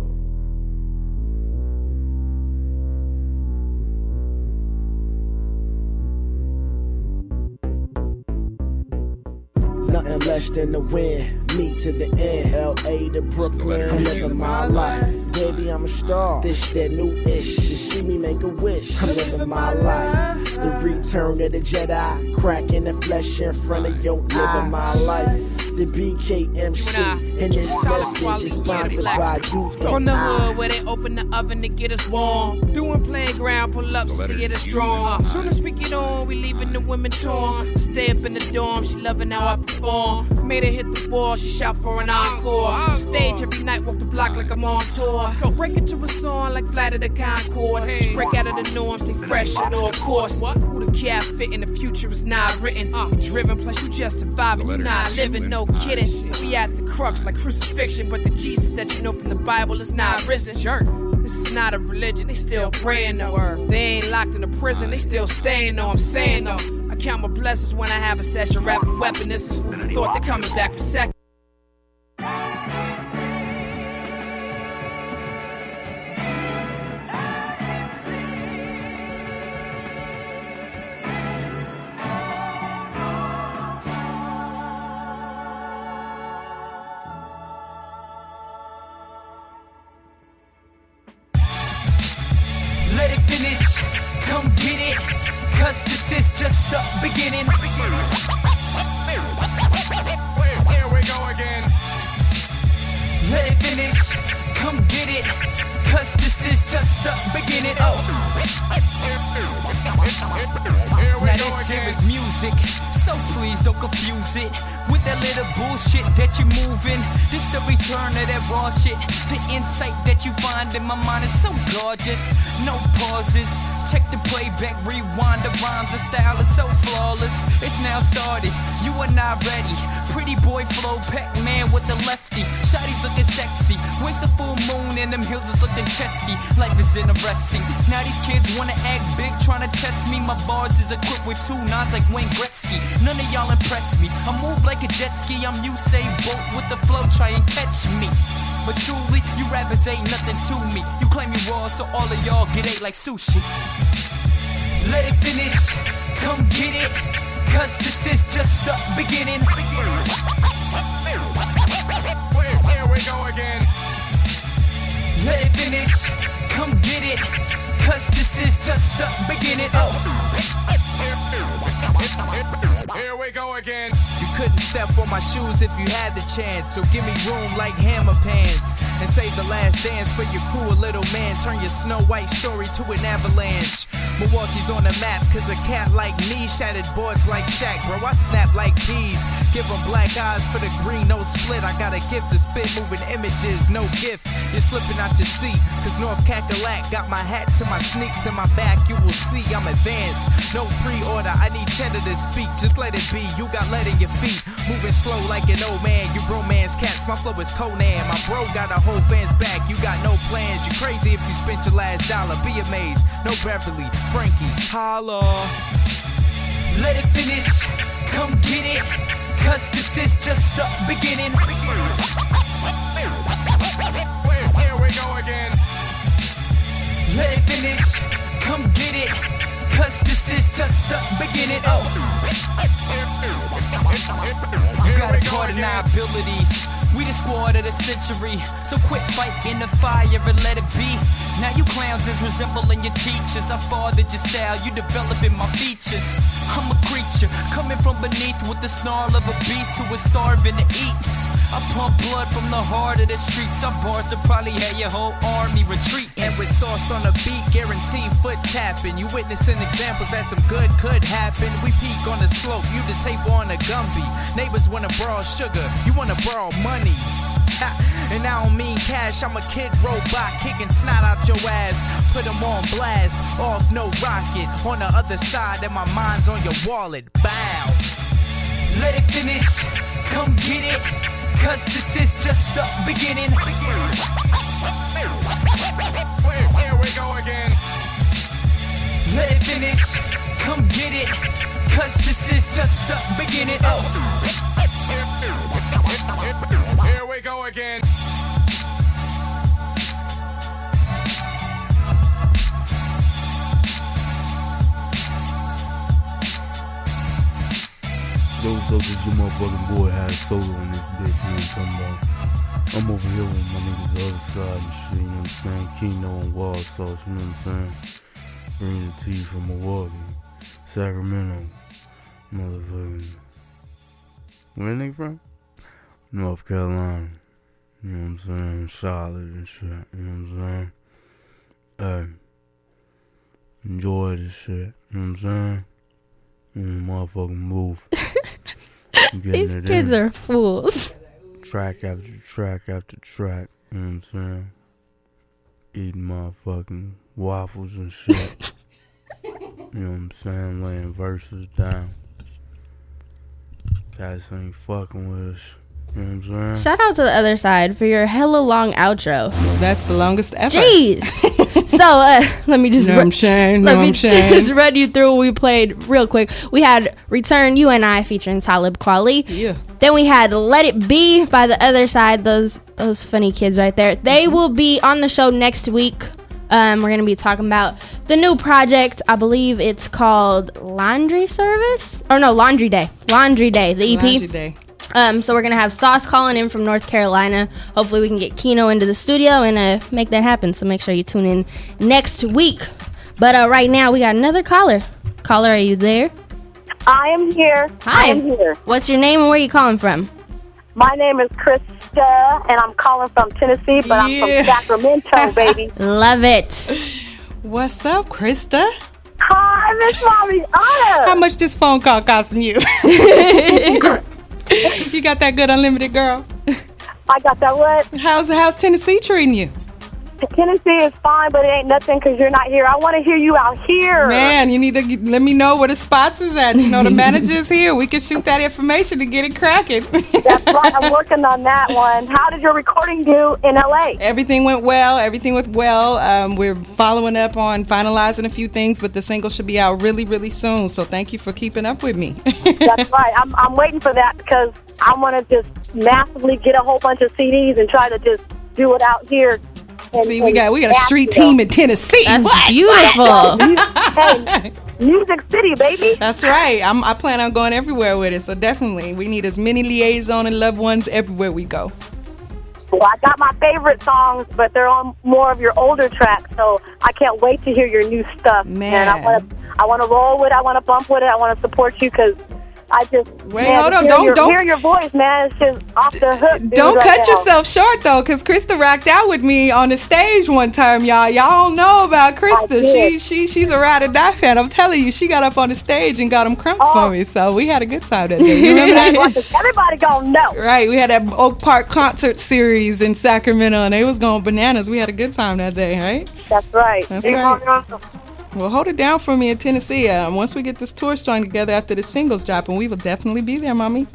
Nothing less than the win. Me to the end, L A to Brooklyn. I'm living my life, baby. I'm a star. This that new ish. You see me make a wish. I'm living my life. The return of the Jedi, cracking the flesh in front of your eye. Living my life. The B K M C and this message is sponsored by Youth. From the hood where they open the oven to get us warm. Doing playground pull-ups to get us strong. Soon as we get on, we leaving the women torn. Stay up in the dorm, she loving how I perform. Made her hit the wall, she shout for an encore. Stage every night, walk the block like I'm on tour. Go break into a song like Flight of the Concord. Break out of the norm, stay fresh at all course. Who the cat fit in the future is not written. Driven, plus you just surviving, you not living, no kidding. We at the crux like crucifixion, but the Jesus that you know from the Bible is not risen. Jerk. This is not a religion, they still praying though. They ain't locked in a prison, they still staying though. I'm saying though, I count my blessings when I have a session. Rapping weapon, this is food for thought, they're coming back for seconds. Come get it, cause this is just the beginning. Here we go again. Let it finish, come get it, cause this is just the beginning. Oh, now this here is music, so please don't confuse it with that little bullshit that you're moving. This the return of that raw shit. The insight that you find in my mind is so gorgeous. No pauses. Check the playback, rewind the rhymes. The style is so flawless. It's now started. You are not ready. Pretty boy flow, Pac-Man with the lefty. Shotty's looking sexy. Where's the full moon and them hills is looking chesty. Life is interesting. Now these kids wanna act big, trying to test me. My bars is equipped with two nines like Wayne Gretzky. None of y'all impress me. I move like a jet ski. I'm Usain Bolt with the flow, try and catch me. But truly, you rappers ain't nothing to me. You claim you raw, so all of y'all get ate like sushi. Let it finish, come get it, cause this is just the beginning. Here we go again. Let it finish, come get it, cause this is just the beginning. Oh. Here we go again. You couldn't step on my shoes if you had the chance, so give me room like hammer pants and save the last dance for your crew, a little man. Turn your Snow White story to an avalanche. Milwaukee's on the map, cause a cat like me shattered boards like Shaq, bro. I snap like peas. Give them black eyes for the green, no split. I got a gift to spit, moving images, no gift. You're slipping out your seat, cause North Cackalack got my hat to my sneaks in my back. You will see I'm advanced. No pre-order, I need cheddar to speak. Just let it be, you got lead in your feet. Moving slow like an old man, you romance cats. My flow is Conan, my bro got a whole fans back. You got no plans, you crazy if you spent your last dollar. Be amazed, no Beverly, Frankie, holla. Let it finish, come get it, cause this is just the beginning. Here we go again. Let it finish, come get it, cause this is just the beginning. Oh, you gotta pardon our abilities. We the squad of the century, so quit fighting the fire and let it be. Now you clowns is resembling your teachers. I fathered your style, you developing my features. I'm a creature coming from beneath with the snarl of a beast who is starving to eat. I pump blood from the heart of the streets. Some bars will probably have your whole army retreat. And with sauce on the beat, guaranteed foot tapping. You witnessing examples that some good could happen. We peak on the slope, you the tape on a Gumby. Neighbors wanna borrow sugar, you wanna borrow money. Ha, and I don't mean cash, I'm a kid robot kicking snot out your ass. Put them on blast, off no rocket. On the other side, and my mind's on your wallet. Bow. Let it finish, come get it, cause this is just the beginning. Here we go again. Let it finish, come get it, cause this is just the beginning. Oh, here we go again. Yo, so this your motherfucking boy had solo on this bitch, you know what I'm talking about? I'm over here with my niggas the other side and shit, you know what I'm saying? Keno and Wild Sauce, you know what I'm saying? Bringing the tea from Milwaukee, Sacramento, motherfucking. Where they from? North Carolina, you know what I'm saying? Charlotte and shit, you know what I'm saying? Hey, enjoy this shit, you know what I'm saying? Mm, motherfucking move. These kids in. are fools. Track after track after track, you know what I'm saying? Eating motherfucking waffles and shit. You know what I'm saying? Laying verses down. Cats ain't fucking with us. You know what I'm saying? Shout out to the other side for your hella long outro. Well, that's the longest ever. Jeez. So uh, let me just no, ru- I'm saying, let no, me I'm saying. just run you through what we played real quick. We had Return You and I featuring Talib Kweli. Yeah. Then we had Let It Be by the other side. Those those funny kids right there. They will be on the show next week. Um, we're gonna be talking about the new project. I believe it's called Laundry Service or no Laundry Day. Laundry Day. The E P. Laundry Day. Um, so we're gonna have Sauce calling in from North Carolina. Hopefully we can get Keno into the studio and uh, make that happen. So make sure you tune in next week. But uh, right now we got another caller. Caller, are you there? I am here. Hi. I am here. What's your name and where are you calling from? My name is Krista, and I'm calling from Tennessee, but Yeah. I'm from Sacramento, baby. Love it. What's up, Krista? Hi, Miss Mommy Anna. How much this phone call costing you? You got that good unlimited, girl? I got that what? How's how's Tennessee treating you? Tennessee is fine, but it ain't nothing because you're not here. I want to hear you out here. Man, you need to get, let me know where the spots is at. You know, the manager's here. We can shoot that information to get it cracking. That's right. I'm working on that one. How did your recording do in L A? Everything went well. Everything went well. Um, we're following up on finalizing a few things, but the single should be out really, really soon. So thank you for keeping up with me. That's right. I'm, I'm waiting for that because I want to just massively get a whole bunch of C Ds and try to just do it out here. And, See, we got we got a street Nashville. team in Tennessee. That's What? beautiful. Hey, Music City, baby. That's right. I'm, I plan on going everywhere with it. So definitely, we need as many liaison and loved ones everywhere we go. Well, I got my favorite songs, but they're on more of your older tracks, so I can't wait to hear your new stuff. Man. And I want to, I want to roll with it. I want to bump with it. I want to support you because I just Wait, man, hold to on. hear Don't- your, don't- hear your voice, man. It's just off the hook. dude, Don't right cut now. yourself short though, because Krista rocked out with me on the stage one time, y'all. Y'all don't know about Krista. She did. she she's a ride or die fan. I'm telling you, she got up on the stage and got them crunk Oh. for me. So we had a good time that day. You remember that? Everybody gonna know. Right, we had that Oak Park concert series in Sacramento, and they was going bananas. We had a good time that day, right? That's right. That's Big right. honor. Well, hold it down for me in Tennessee. Uh, once we get this tour strung together after the singles drop, and we will definitely be there, mommy.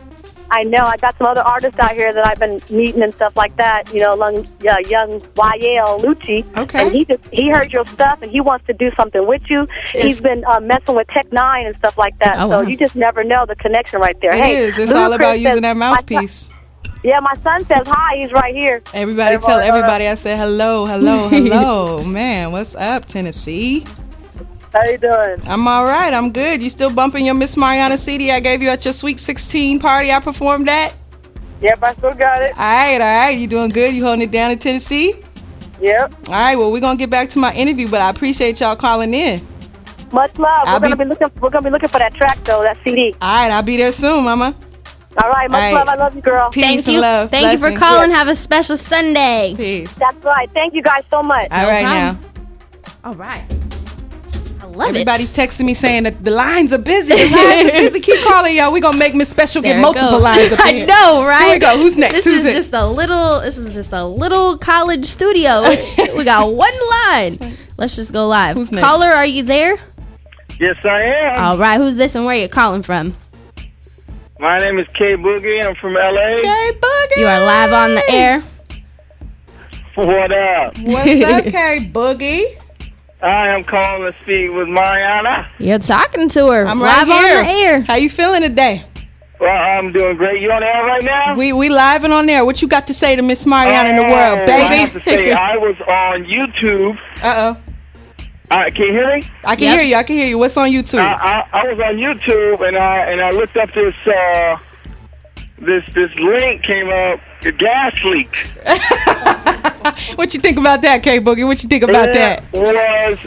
I know I got some other artists out here that I've been meeting and stuff like that. You know, young, uh, young Y L Lucci. Okay. And he just he heard your stuff and he wants to do something with you. Yes. He's been uh, messing with Tech Nine and stuff like that. Oh, so wow. you just never know the connection right there. It hey, is. It's all Ludacris about using says- that my mouthpiece. son- Yeah, my son says hi. He's right here. Everybody tell everybody I said hello, hello, hello. Man, what's up, Tennessee? How you doing? I'm all right. I'm good. You still bumping your Miss Mariana C D I gave you at your Sweet sixteen party? I performed at? Yep, I still got it. All right, all right. You doing good? You holding it down in Tennessee? Yep. All right, well, we're going to get back to my interview, but I appreciate y'all calling in. Much love. I'll we're gonna be- be looking. We're gonna be looking for that track though. That C D. All right, I'll be there soon, mama. All right. Much All right. love. I love you, girl. Peace Thank and you. love. Thank you for Blessings. calling. Have a special Sunday. Peace. That's right. Thank you guys so much. All right, now. All right. I love Everybody's it. texting me saying that the lines are busy. The lines are busy. Keep calling, y'all. We're going to make Miss Special There get it multiple goes. lines up I here. know, right? Here we go. Who's next? This Who's is it? just a little. This is just a little college studio. We got one line. Let's just go live. Who's next? Caller, are you there? Yes, I am. All right. Who's this and where you calling from? My name is K Boogie. I'm from L A. K Boogie. You are live on the air. What up? What's up, K Boogie? I am calling to speak with Mariana. You're talking to her. I'm live right here. on the air. How you feeling today? Well, I'm doing great. You on the air right now? We we live and on there. What you got to say to Miss Mariana in the world, Oh, baby? I have to say, I was on YouTube. Uh oh. Uh, can you hear me? I can hear you. I can hear you. What's on YouTube? I, I, I was on YouTube and I and I looked up this uh, this this link came up. The gas leak. What you think about that, K Boogie? What you think about It that? was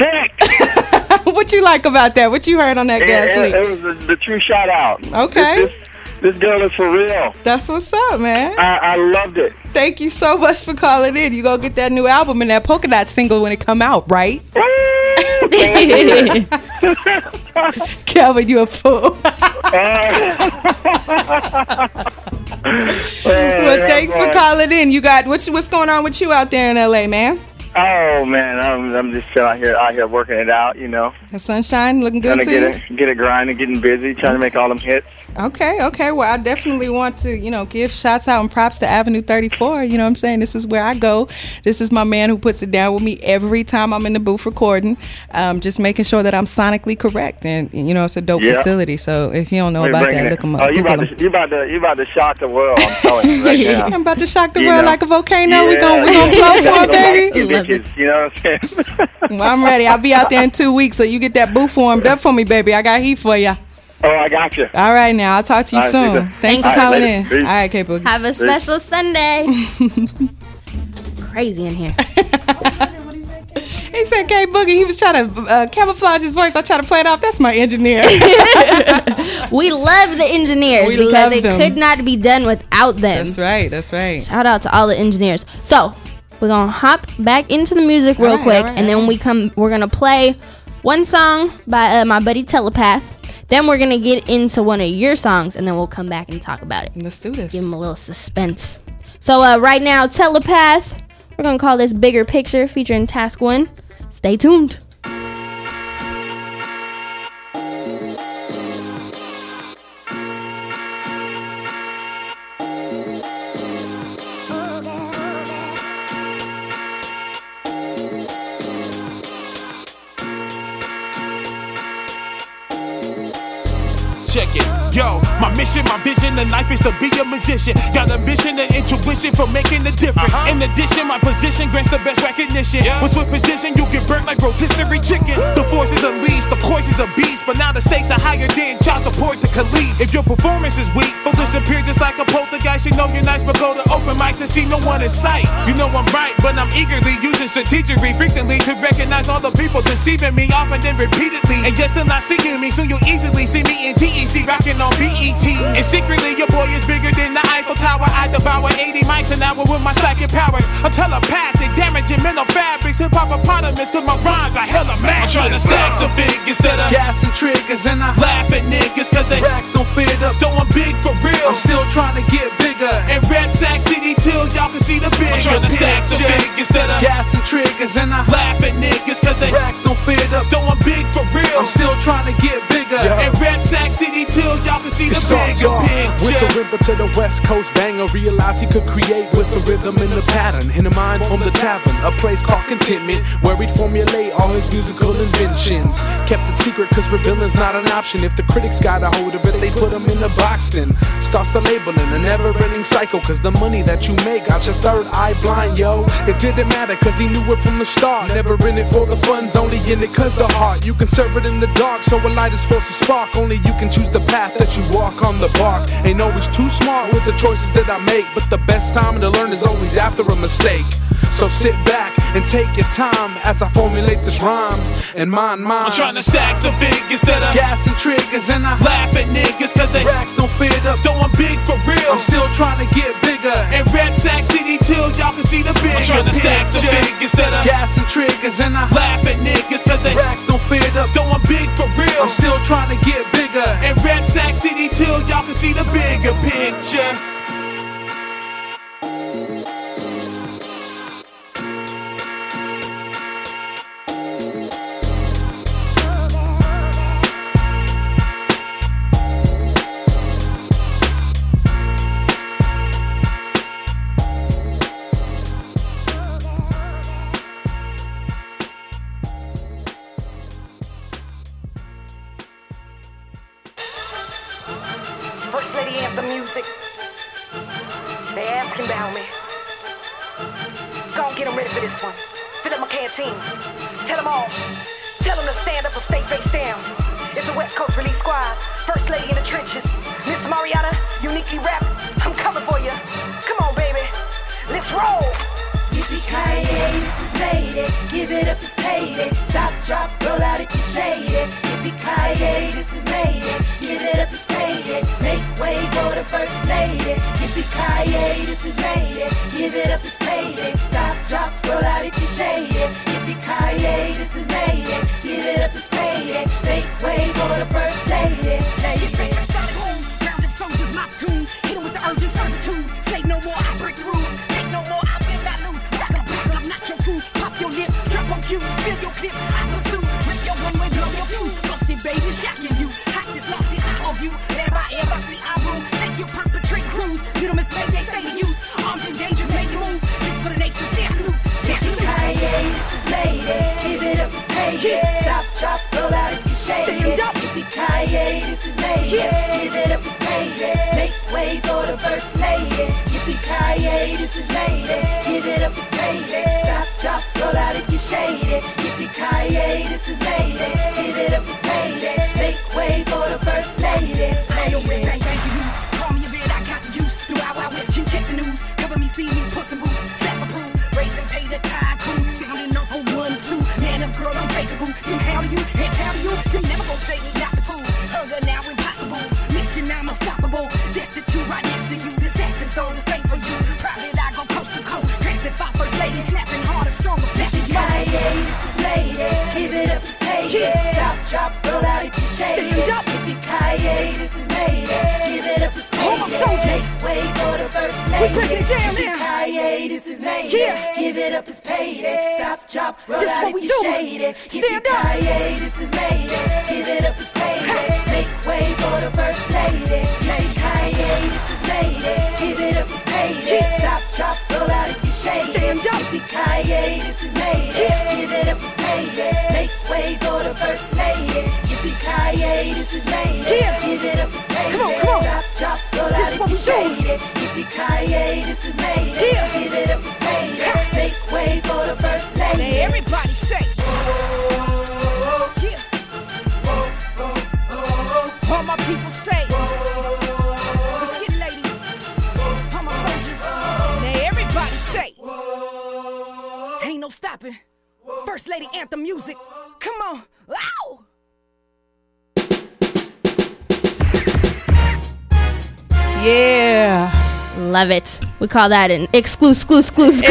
sick. What you like about that? What you heard on that It, gas it, leak? it was the, the true shout out. Okay. This, this, this girl is for real. That's what's up, man. I, I loved it. Thank you so much for calling in. You gonna get that new album and that polka dot single when it come out, right? Calvin, you a fool. Well, thanks for calling in. You got what's what's going on with you out there in L A, man? Oh man, I'm I'm just out here out here working it out, you know. The sunshine looking Trying good to to get you. it get it grinding, getting busy, trying to make all them hits. Okay, okay. Well, I definitely want to, you know, give shots out and props to Avenue thirty-four. You know what I'm saying? This is where I go. This is my man who puts it down with me every time I'm in the booth recording. Um, just making sure that I'm sonically correct. And, you know, it's a dope Yeah. facility. So if you don't know We're about bringing that, it. look them up. Oh, you Google about 'em. to you about to you about to shock the world. I'm telling you right now. I'm about to shock the You world know? like a volcano. we Yeah, gon' we gonna yeah. blow for it, baby. You bitches, you know what I'm saying? Well, I'm ready. I'll be out there in two weeks, so you get that booth warmed up for me, baby. I got heat for ya. Oh, I got you. All right, now I'll talk to you All right, soon. see ya. Thanks All for right, calling later. in. Peace. All right, K Boogie. Have a special Sunday. Crazy in here. He said K Boogie. He was trying to uh, camouflage his voice. I tried to play it off. That's my engineer. We love the engineers We because love it them. could not be done without them. That's right. That's right. Shout out to all the engineers. So we're gonna hop back into the music real All right, quick, all right, and then all right. we come. We're gonna play one song by uh, my buddy Telepath. Then we're gonna get into one of your songs, and then we'll come back and talk about it. Let's do this. Give them a little suspense. So uh, right now, Telepath. We're gonna call this "Bigger Picture" featuring Task One. Stay tuned. Check it. Yo, my mission, my vision in life is to be a musician. Got ambition and intuition for making the difference. Uh-huh. In addition, my position grants the best recognition. Yeah. With swift precision, you get burnt like rotisserie chicken. The force is unleashed, the poison's a beast, but now the stakes are higher than child support to police. If your performance is weak, will disappear just like a poltergeist. You know you're nice, but go to open mics and see no one in sight. You know I'm right, but I'm eagerly using strategery frequently to recognize all the people deceiving me often and repeatedly. And just still not seeing me, so you'll easily see me in T E C rocking on B E T. And secretly, your boy is bigger than the Eiffel Tower. I devour eighty mics an hour with my psychic powers. I'm telepathic, damaging mental fabrics. Hip hoppopotamus, cause my rhymes are hella mad. I'm trying to stack so big instead of gas and triggers. And I laugh at niggas cause they racks don't fit up. Though I'm big for real, I'm still trying to get bigger. And Red Sack City till y'all can see the big. I'm trying to stack so big instead of gas and triggers. And I laugh at niggas cause they racks don't fit up. Though I'm big for real, I'm still trying to get bigger. And Red Sack sack C D till y'all can see the It starts bigger off picture. with the ripper to the West Coast banger. Realized he could create with the rhythm and the pattern. In the mind from the tavern, a place called Contentment, where he'd formulate all his musical inventions. Kept it secret cause revealing's not an option. If the critics got a hold of it, they put him in a box then. Starts the labeling, a never-ending cycle. Cause the money that you make got your third eye blind, yo. It didn't matter cause he knew it from the start. Never in it for the funds, only in it cause the heart. You can serve it in the dark, so a light is forced to spark. Only you can choose the path that you walk on the bark. Ain't always too smart with the choices that I make, but the best time to learn is always after a mistake. So sit back and take your time as I formulate this rhyme and mind mine. I'm trying to stack some big instead of gas and triggers, and I laugh at niggas cause they racks don't fit up. Throwing big for real. I'm still trying to get bigger. And red sack C D till y'all can see the big. I'm trying to stack some big instead of gas and triggers, and I laugh at niggas cause they racks don't fit up. Throwing big for real. I'm still trying to get bigger. And red sack C D till y'all can see the bigger picture. First Lady Anthem music. They asking about me. Go and get them ready for this one. Fill up my canteen. Tell them all. Tell them to stand up or stay face down. It's a West Coast release squad. First Lady in the trenches. Miss Mariana, uniquely rap. I'm coming for you. Come on, baby. Let's roll. Yippee-ki-yay, this is lady. Give it up, it's payday. Stop, drop, roll out if you're shaded. Yippee-ki-yay, this is lady. Give it up, it's payday. Make way for the first lady. Yippee-ki-yay, this is lady. Give it up, it's payday. Stop, drop, roll out if you're shaded. Yippee-ki-yay, this is lady. Give it up, it's payday. Make way for the first lady. Lady. Round of soldiers, mock tune. Hit 'em with the urgent servitude. Say no more, I break the rules. Take no more, I will not lose. Back up, back up, not your crew. Pop your lip, drop on cue. Fill your clip, I pursue. Rip your one way, blow your fuse. Busted baby, shocking you. Hostage lost it, I of you. There by air, I see I rule. Think you perpetrate cruise. Little Miss May, they say to you. Armed and dangerous, make you move. This for the nation, stand loose. Yippee-ki-yay, this is lady. Give it up, it's payday. Stop, drop, roll out if you're shaded. Stand up. Yippee-ki-yay, this is lady. Give it up, it's payday. Make way for the first lady. Yippee-ki-yay, this is lady. Give it up, it's payday. Stop, drop, roll out if you're shaded. Yippee-ki-yay, this is lady. Give it up, it's payday. Make way for the first lady. Hey, yo, bang, bang, bang, you. Call me a bit, I got the juice. Do I wild west, chin check the news. Cover me, see me, puss and boots. Slap approved, raise and pay the tycoon. Sounding up on one, two. Man up, girl, I'm fake boo. Then how do you, head how do you? You never gon' say me not the fool. Hunger now impossible. Mission I'm unstoppable. Destitute right next to you. This active soul is safe for you. Private, I go coast to coast. Transify first lady, snapping harder, stronger. Yippee-ki-yay, this is lady. Give it up, it's payday. Stop, drop, roll out if you're shaded. Stand up. Yippee-ki-yay, this is lady. Give it up, it's payday. Hold my soldiers. Make way for the first lady. We break it down now. Yippee-ki-yay, this is lady. Yeah. Give it up, it's payday. Stop, drop, roll This out what if we you're do. shaded. Stand up. Yippee-ki-yay, this is lady. Give it up, it's payday. Make way for the first lady. Yippee-ki-yay, this is lady. Give it up, it's payday. Stop, drop, roll out if you're shaded. Stand up. Yippee-ki-yay, this is lady. Give it up, it's payday. Make way for the first lady. Yippee-ki-yay, this is lady. Yeah. Give it up, it's payday. Come on, come on. Stop, drop, roll This out if what we you're do. shaded. Yippee-ki-yay, this is lady. Yeah. Give it up, it's payday. Make way for the first lady. Now everybody say. Yeah. All my people say. Let's get it, lady. All my soldiers. Now everybody say. Ain't no stopping. First Lady Anthem music. Come on. Ow! Yeah. Love it. We call that an exclusive. Exclusive.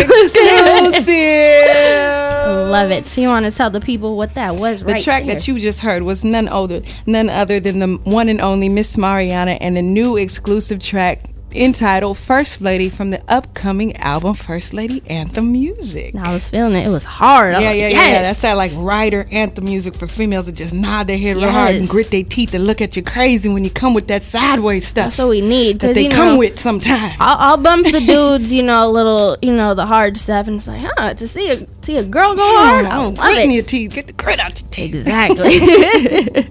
Love it. So you want to tell the people what that was, The right track there. that you just heard was none other, none other than the one and only Miss Mariana, and the new exclusive track entitled First Lady from the upcoming album First Lady Anthem Music. I was feeling it. It was hard. Yeah, Yeah, yeah, yeah, yes. yeah. That's that like writer anthem music for females that just nod their head real Yes. hard and grit their teeth and look at you crazy when you come with that sideways stuff. That's what we need. that 'cause, they you come know, with sometimes. I'll, I'll bump the dudes, you know, a little, you know, the hard stuff, and it's like, huh, to see a see a girl go hard, I love grit in it. your teeth. Get the grit out your teeth. Exactly.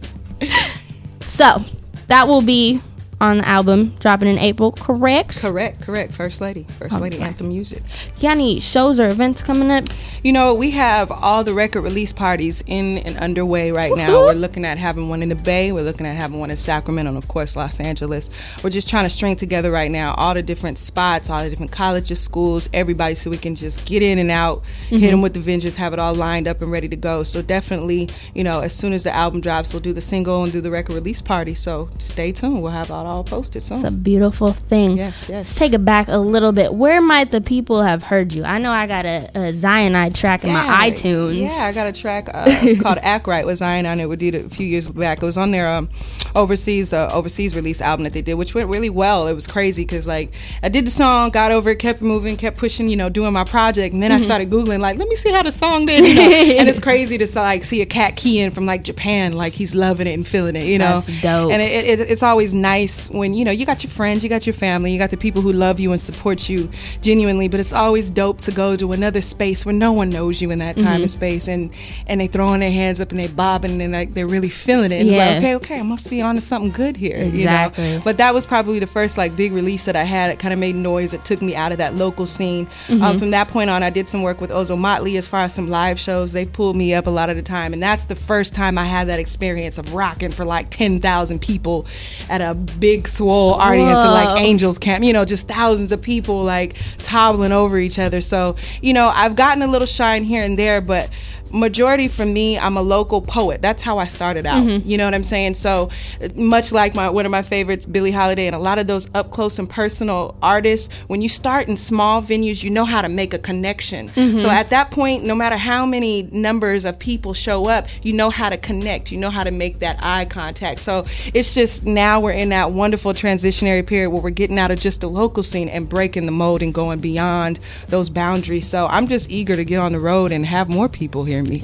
So that will be on the album dropping in April, correct? Correct, correct. First Lady. First Lady Okay. Anthem Music. You got any shows or events coming up? You know, we have all the record release parties in and underway right now. Woohoo. We're looking at having one in the Bay. We're looking at having one in Sacramento and, of course, Los Angeles. We're just trying to string together right now all the different spots, all the different colleges, schools, everybody, so we can just get in and out, Mhm. hit them with the vengeance, have it all lined up and ready to go. So definitely, you know, as soon as the album drops, we'll do the single and do the record release party. So stay tuned. We'll have it all posted soon. It's a beautiful thing. Yes, yes. Let's take it back a little bit. Where might the people have heard you? I know I got a, a Zionide track in my iTunes. Yeah, I got a track uh, called Act Right with Zion on it. We did it a few years back. It was on their um, overseas uh, overseas release album that they did, which went really well. It was crazy because like I did the song, got over it, kept moving, kept pushing, you know, doing my project, and then Mhm. I started Googling like, let me see how the song did. You know? And it's crazy to like see a cat key in from like Japan, like he's loving it and feeling it, you know. That's dope. And it, it, it's always nice when you know you got your friends, you got your family, you got the people who love you and support you genuinely. But it's always dope to go to another space where no one knows you in that time Mhm. and space, and and they throwing their hands up and they bobbing and like they're really feeling it. And Yeah. it's like, okay, okay, I must be on to something good here. Exactly. You know? But that was probably the first like big release that I had. It kind of made noise. It took me out of that local scene. Um, Mhm. from that point on, I did some work with Ozo Motley as far as some live shows. They pulled me up a lot of the time, and that's the first time I had that experience of rocking for like ten thousand people at a big swole audience and Whoa. like Angels Camp. You know, just thousands of people like toppling over each other. So you know, I've gotten a little shine here and there, but majority for me, I'm a local poet. That's how I started out. Mhm. You know what I'm saying? So much like my one of my favorites, Billie Holiday, and a lot of those up close and personal artists, when you start in small venues, you know how to make a connection. Mhm. So at that point, no matter how many numbers of people show up, you know how to connect. You know how to make that eye contact. So it's just now we're in that wonderful transitionary period where we're getting out of just the local scene and breaking the mold and going beyond those boundaries. So I'm just eager to get on the road and have more people hear me.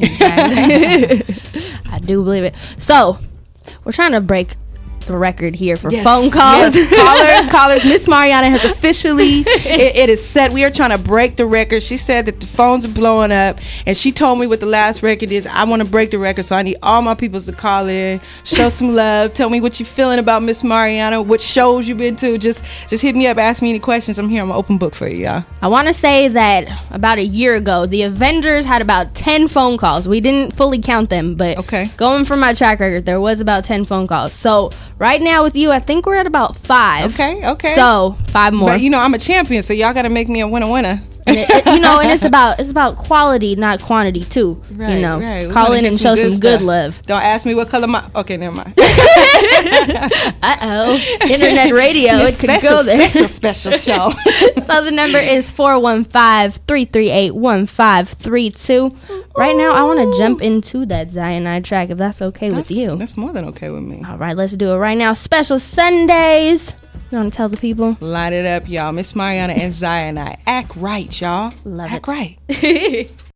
I do believe it. So, we're trying to break the record here for Yes, phone calls. yes. callers, callers. Miss Mariana has officially, it, it is set. We are trying to break the record. She said that the phones are blowing up, and she told me what the last record is. I want to break the record, so I need all my peoples to call in, show some love, tell me what you're feeling about Miss Mariana, what shows you've been to. Just, just hit me up, ask me any questions. I'm here. I'm an open book for you, y'all. I want to say that about a year ago, the Avengers had about ten phone calls. We didn't fully count them, but okay. going from my track record, there was about ten phone calls. So right now with you, I think we're at about five. Okay, okay. So five more. But you know, I'm a champion, so y'all got to make me a winner, winner. And it, it- you know, and it's about it's about quality, not quantity too. Right, you know, right. We call wanna in get and show some good stuff. love. Don't ask me what color my. Okay, never mind. Uh oh, internet radio. This It could special, go there. Special, special show. So the number is four one five, three three eight, one five three two. Right now, I want to jump into that Zionide track, if that's okay That's, with you. that's more than okay with me. All right, let's do it right now. Special Sundays. You want to tell the people? Light it up, y'all. Miss Mariana and Zionide. Act right, y'all. Love Act it. right.